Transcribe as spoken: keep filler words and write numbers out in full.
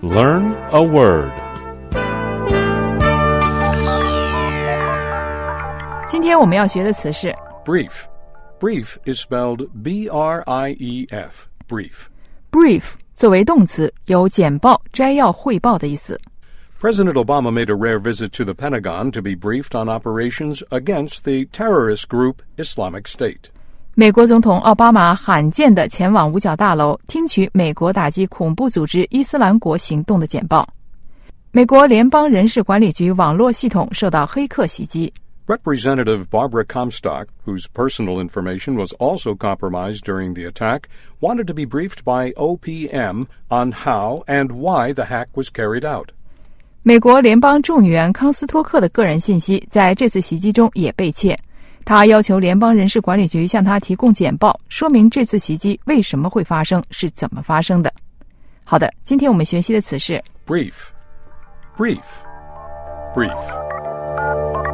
Learn a word. 今天我们要学的词是 Brief. Brief is spelled B R I E F. Brief. brief 作为动词，有简报、摘要、汇报的意思。 President Obama made a rare visit to the Pentagon to be briefed on operations against the terrorist group Islamic State. 美国总统奥巴马罕见地前往五角大楼，听取美国打击恐怖组织伊斯兰国行动的简报。美国联邦人事管理局网络系统受到黑客袭击。 Representative Barbara Comstock, whose personal information was also compromised during the attack, wanted to be briefed by O P M on how and why the hack was carried out. 美国联邦众议员康斯托克的个人信息在这次袭击中也被窃，他要求联邦人事管理局向他提供简报，说明这次袭击为什么会发生，是怎么发生的。好的，今天我们学习的词是 Brief. Brief. Brief.